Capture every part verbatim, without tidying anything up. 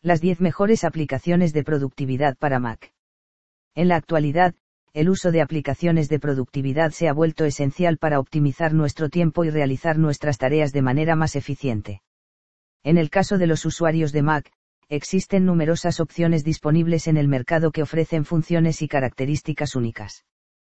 Las diez mejores aplicaciones de productividad para Mac. En la actualidad, el uso de aplicaciones de productividad se ha vuelto esencial para optimizar nuestro tiempo y realizar nuestras tareas de manera más eficiente. En el caso de los usuarios de Mac, existen numerosas opciones disponibles en el mercado que ofrecen funciones y características únicas.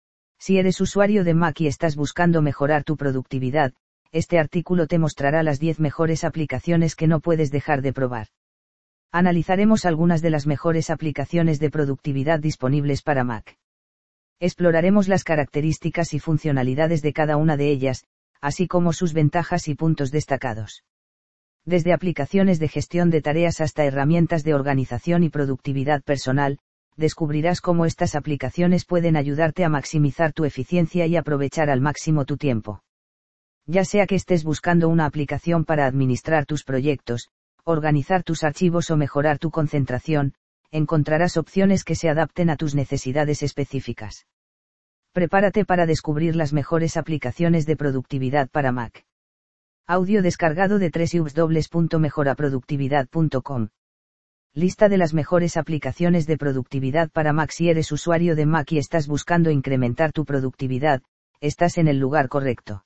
Si eres usuario de Mac y estás buscando mejorar tu productividad, este artículo te mostrará las diez mejores aplicaciones que no puedes dejar de probar. Analizaremos algunas de las mejores aplicaciones de productividad disponibles para Mac. Exploraremos las características y funcionalidades de cada una de ellas, así como sus ventajas y puntos destacados. Desde aplicaciones de gestión de tareas hasta herramientas de organización y productividad personal, descubrirás cómo estas aplicaciones pueden ayudarte a maximizar tu eficiencia y aprovechar al máximo tu tiempo. Ya sea que estés buscando una aplicación para administrar tus proyectos, organizar tus archivos o mejorar tu concentración, encontrarás opciones que se adapten a tus necesidades específicas. Prepárate para descubrir las mejores aplicaciones de productividad para Mac. Audio descargado de doble u doble u doble u punto mejora productividad punto com. Lista de las mejores aplicaciones de productividad para Mac. Si eres usuario de Mac y estás buscando incrementar tu productividad, estás en el lugar correcto.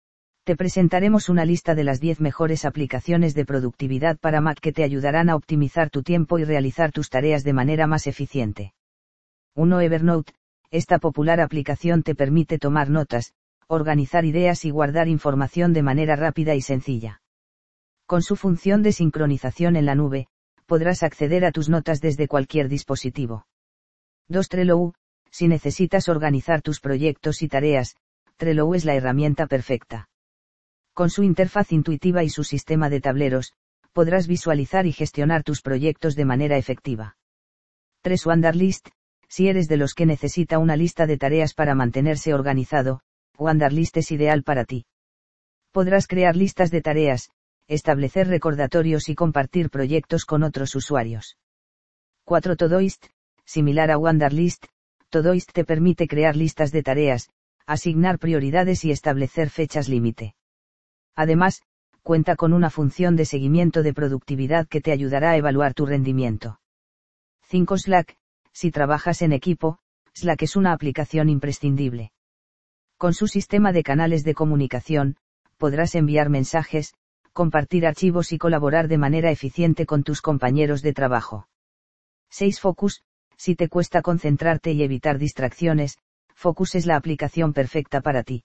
Te presentaremos una lista de las diez mejores aplicaciones de productividad para Mac que te ayudarán a optimizar tu tiempo y realizar tus tareas de manera más eficiente. uno. Evernote. Esta popular aplicación te permite tomar notas, organizar ideas y guardar información de manera rápida y sencilla. Con su función de sincronización en la nube, podrás acceder a tus notas desde cualquier dispositivo. dos. Trello. Si necesitas organizar tus proyectos y tareas, Trello es la herramienta perfecta. Con su interfaz intuitiva y su sistema de tableros, podrás visualizar y gestionar tus proyectos de manera efectiva. tres. Wunderlist. Si eres de los que necesita una lista de tareas para mantenerse organizado, Wunderlist es ideal para ti. Podrás crear listas de tareas, establecer recordatorios y compartir proyectos con otros usuarios. cuatro. Todoist. Similar a Wunderlist, Todoist te permite crear listas de tareas, asignar prioridades y establecer fechas límite. Además, cuenta con una función de seguimiento de productividad que te ayudará a evaluar tu rendimiento. cinco. Slack. Si trabajas en equipo, Slack es una aplicación imprescindible. Con su sistema de canales de comunicación, podrás enviar mensajes, compartir archivos y colaborar de manera eficiente con tus compañeros de trabajo. seis. Focus. Si te cuesta concentrarte y evitar distracciones, Focus es la aplicación perfecta para ti.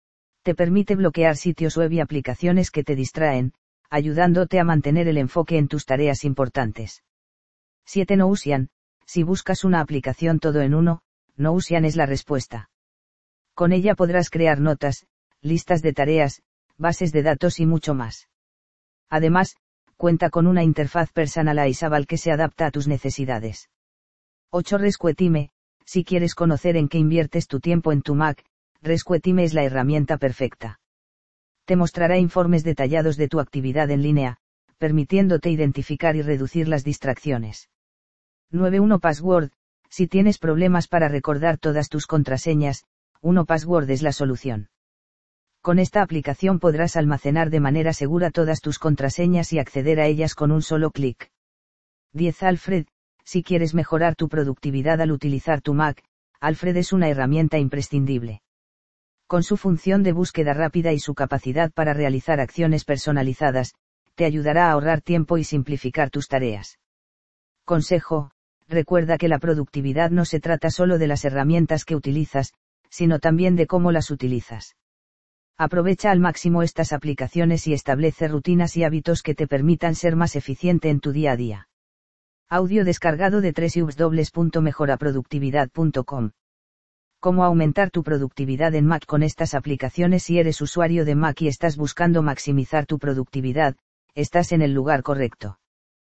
Te permite bloquear sitios web y aplicaciones que te distraen, ayudándote a mantener el enfoque en tus tareas importantes. siete. Notion. Si buscas una aplicación todo en uno, Notion es la respuesta. Con ella podrás crear notas, listas de tareas, bases de datos y mucho más. Además, cuenta con una interfaz personalizable que se adapta a tus necesidades. ocho. Rescuetime. Si quieres conocer en qué inviertes tu tiempo en tu Mac, Rescuetime es la herramienta perfecta. Te mostrará informes detallados de tu actividad en línea, permitiéndote identificar y reducir las distracciones. nueve. uno Password. Si tienes problemas para recordar todas tus contraseñas, uno Password es la solución. Con esta aplicación podrás almacenar de manera segura todas tus contraseñas y acceder a ellas con un solo clic. diez. Alfred. Si quieres mejorar tu productividad al utilizar tu Mac, Alfred es una herramienta imprescindible. Con su función de búsqueda rápida y su capacidad para realizar acciones personalizadas, te ayudará a ahorrar tiempo y simplificar tus tareas. Consejo: recuerda que la productividad no se trata solo de las herramientas que utilizas, sino también de cómo las utilizas. Aprovecha al máximo estas aplicaciones y establece rutinas y hábitos que te permitan ser más eficiente en tu día a día. Audio descargado de doble u doble u doble u punto mejora productividad punto com. Cómo aumentar tu productividad en Mac con estas aplicaciones. Si eres usuario de Mac y estás buscando maximizar tu productividad, estás en el lugar correcto.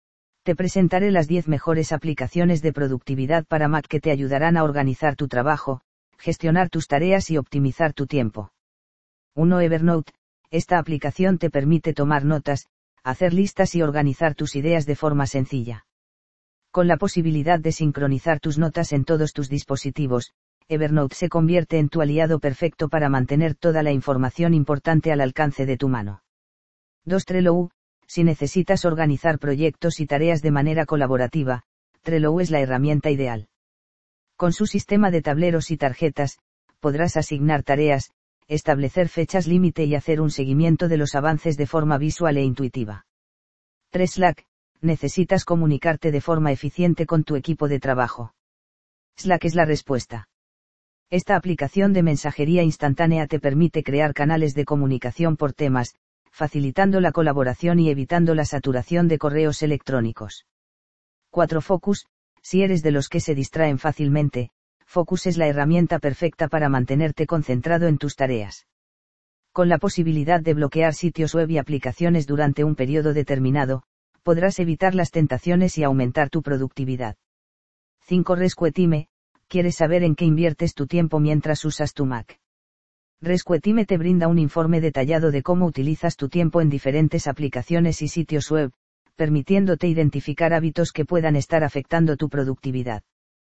Te presentaré las diez mejores aplicaciones de productividad para Mac que te ayudarán a organizar tu trabajo, gestionar tus tareas y optimizar tu tiempo. uno. Evernote. Esta aplicación te permite tomar notas, hacer listas y organizar tus ideas de forma sencilla. Con la posibilidad de sincronizar tus notas en todos tus dispositivos, Evernote se convierte en tu aliado perfecto para mantener toda la información importante al alcance de tu mano. dos. Trello. Si necesitas organizar proyectos y tareas de manera colaborativa, Trello es la herramienta ideal. Con su sistema de tableros y tarjetas, podrás asignar tareas, establecer fechas límite y hacer un seguimiento de los avances de forma visual e intuitiva. tres Slack, necesitas comunicarte de forma eficiente con tu equipo de trabajo. Slack es la respuesta. Esta aplicación de mensajería instantánea te permite crear canales de comunicación por temas, facilitando la colaboración y evitando la saturación de correos electrónicos. cuatro Focus, si eres de los que se distraen fácilmente, Focus es la herramienta perfecta para mantenerte concentrado en tus tareas. Con la posibilidad de bloquear sitios web y aplicaciones durante un periodo determinado, podrás evitar las tentaciones y aumentar tu productividad. cinco Rescue Time, ¿quieres saber en qué inviertes tu tiempo mientras usas tu Mac? Rescue Time te brinda un informe detallado de cómo utilizas tu tiempo en diferentes aplicaciones y sitios web, permitiéndote identificar hábitos que puedan estar afectando tu productividad.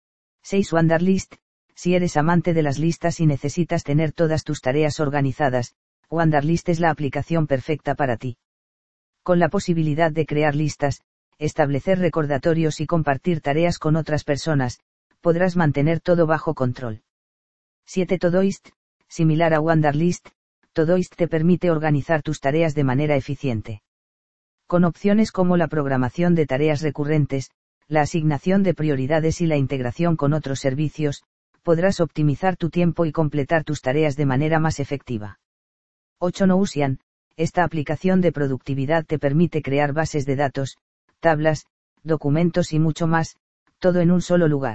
seis Wunderlist, si eres amante de las listas y necesitas tener todas tus tareas organizadas, Wunderlist es la aplicación perfecta para ti. Con la posibilidad de crear listas, establecer recordatorios y compartir tareas con otras personas, podrás mantener todo bajo control. siete Todoist, similar a Wunderlist, Todoist te permite organizar tus tareas de manera eficiente. Con opciones como la programación de tareas recurrentes, la asignación de prioridades y la integración con otros servicios, podrás optimizar tu tiempo y completar tus tareas de manera más efectiva. ocho Notion, esta aplicación de productividad te permite crear bases de datos, tablas, documentos y mucho más, todo en un solo lugar.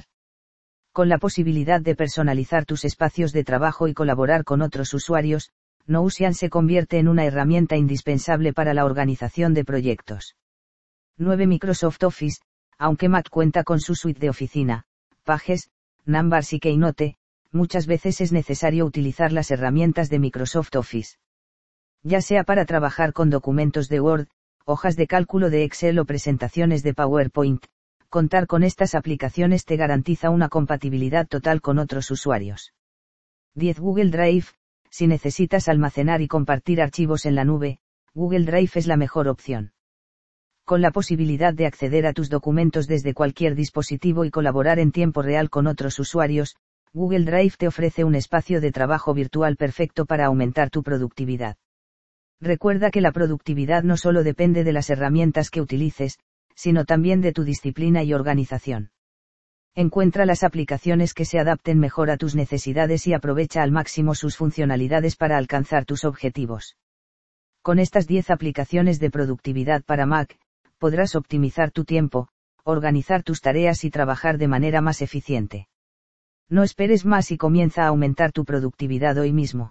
Con la posibilidad de personalizar tus espacios de trabajo y colaborar con otros usuarios, Notion se convierte en una herramienta indispensable para la organización de proyectos. nueve Microsoft Office, aunque Mac cuenta con su suite de oficina, Pages, Numbers y Keynote, muchas veces es necesario utilizar las herramientas de Microsoft Office. Ya sea para trabajar con documentos de Word, hojas de cálculo de Excel o presentaciones de PowerPoint, contar con estas aplicaciones te garantiza una compatibilidad total con otros usuarios. diez Google Drive, si necesitas almacenar y compartir archivos en la nube, Google Drive es la mejor opción. Con la posibilidad de acceder a tus documentos desde cualquier dispositivo y colaborar en tiempo real con otros usuarios, Google Drive te ofrece un espacio de trabajo virtual perfecto para aumentar tu productividad. Recuerda que la productividad no solo depende de las herramientas que utilices, sino también de tu disciplina y organización. Encuentra las aplicaciones que se adapten mejor a tus necesidades y aprovecha al máximo sus funcionalidades para alcanzar tus objetivos. Con estas diez aplicaciones de productividad para Mac, podrás optimizar tu tiempo, organizar tus tareas y trabajar de manera más eficiente. No esperes más y comienza a aumentar tu productividad hoy mismo.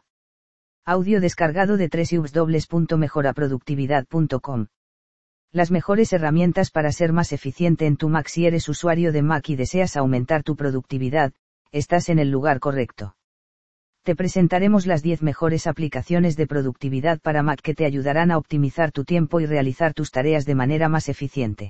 Audio descargado de doble u doble u doble u punto mejora productividad punto com. Las mejores herramientas para ser más eficiente en tu Mac. Si eres usuario de Mac y deseas aumentar tu productividad, estás en el lugar correcto. Te presentaremos las diez mejores aplicaciones de productividad para Mac que te ayudarán a optimizar tu tiempo y realizar tus tareas de manera más eficiente.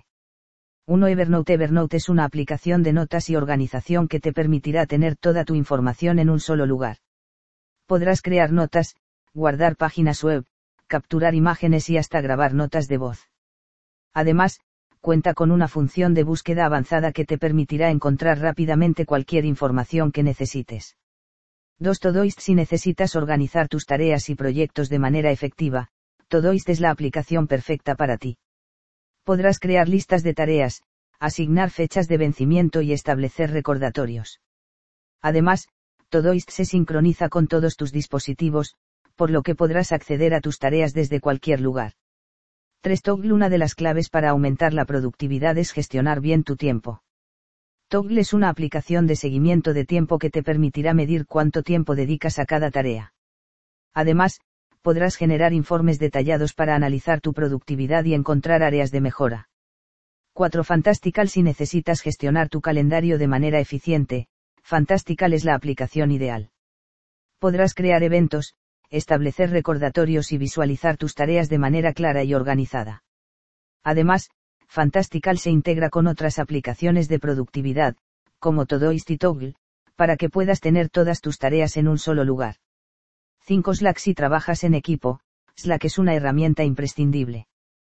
uno Evernote. Evernote es una aplicación de notas y organización que te permitirá tener toda tu información en un solo lugar. Podrás crear notas, guardar páginas web, capturar imágenes y hasta grabar notas de voz. Además, cuenta con una función de búsqueda avanzada que te permitirá encontrar rápidamente cualquier información que necesites. dos Todoist. Si necesitas organizar tus tareas y proyectos de manera efectiva, Todoist es la aplicación perfecta para ti. Podrás crear listas de tareas, asignar fechas de vencimiento y establecer recordatorios. Además, Todoist se sincroniza con todos tus dispositivos, por lo que podrás acceder a tus tareas desde cualquier lugar. tres Toggle. Una de las claves para aumentar la productividad es gestionar bien tu tiempo. Toggle es una aplicación de seguimiento de tiempo que te permitirá medir cuánto tiempo dedicas a cada tarea. Además, podrás generar informes detallados para analizar tu productividad y encontrar áreas de mejora. cuatro Fantastical. Si necesitas gestionar tu calendario de manera eficiente, Fantastical es la aplicación ideal. Podrás crear eventos, establecer recordatorios y visualizar tus tareas de manera clara y organizada. Además, Fantastical se integra con otras aplicaciones de productividad, como Todoist y Toggle, para que puedas tener todas tus tareas en un solo lugar. cinco Slack. Si trabajas en equipo, Slack es una herramienta imprescindible.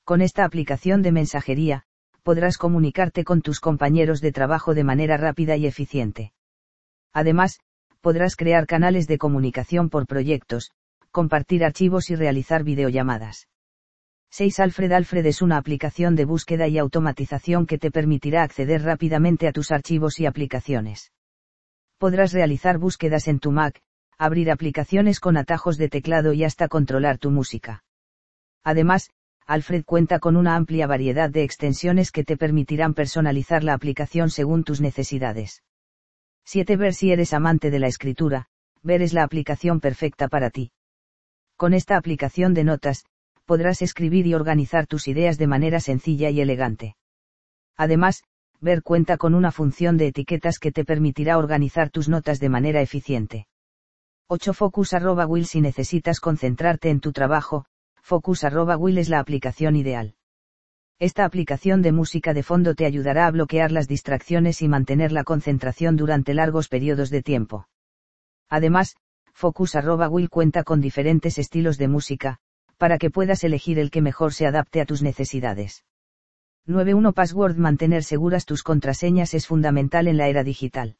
Con esta aplicación de mensajería, podrás comunicarte con tus compañeros de trabajo de manera rápida y eficiente. Además, podrás crear canales de comunicación por proyectos, compartir archivos y realizar videollamadas. seis Alfred Alfred es una aplicación de búsqueda y automatización que te permitirá acceder rápidamente a tus archivos y aplicaciones. Podrás realizar búsquedas en tu Mac, abrir aplicaciones con atajos de teclado y hasta controlar tu música. Además, Alfred cuenta con una amplia variedad de extensiones que te permitirán personalizar la aplicación según tus necesidades. siete Ver si eres amante de la escritura, Ver es la aplicación perfecta para ti. Con esta aplicación de notas, podrás escribir y organizar tus ideas de manera sencilla y elegante. Además, Ver cuenta con una función de etiquetas que te permitirá organizar tus notas de manera eficiente. ocho Focus arroba Will Si necesitas concentrarte en tu trabajo, Focus arroba Will es la aplicación ideal. Esta aplicación de música de fondo te ayudará a bloquear las distracciones y mantener la concentración durante largos periodos de tiempo. Además, Focus arroba Will cuenta con diferentes estilos de música, para que puedas elegir el que mejor se adapte a tus necesidades. nueve uno Password Mantener seguras tus contraseñas es fundamental en la era digital.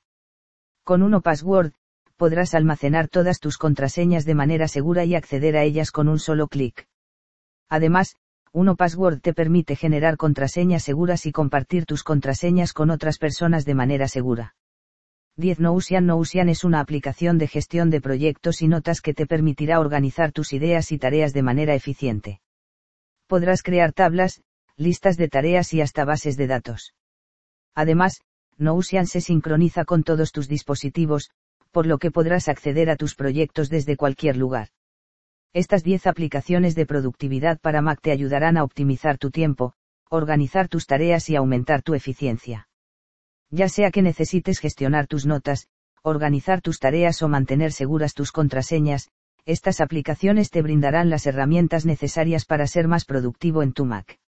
Con uno Password, podrás almacenar todas tus contraseñas de manera segura y acceder a ellas con un solo clic. Además, uno Password te permite generar contraseñas seguras y compartir tus contraseñas con otras personas de manera segura. diez Notion Notion es una aplicación de gestión de proyectos y notas que te permitirá organizar tus ideas y tareas de manera eficiente. Podrás crear tablas, listas de tareas y hasta bases de datos. Además, Notion se sincroniza con todos tus dispositivos, por lo que podrás acceder a tus proyectos desde cualquier lugar. Estas diez aplicaciones de productividad para Mac te ayudarán a optimizar tu tiempo, organizar tus tareas y aumentar tu eficiencia. Ya sea que necesites gestionar tus notas, organizar tus tareas o mantener seguras tus contraseñas, estas aplicaciones te brindarán las herramientas necesarias para ser más productivo en tu Mac.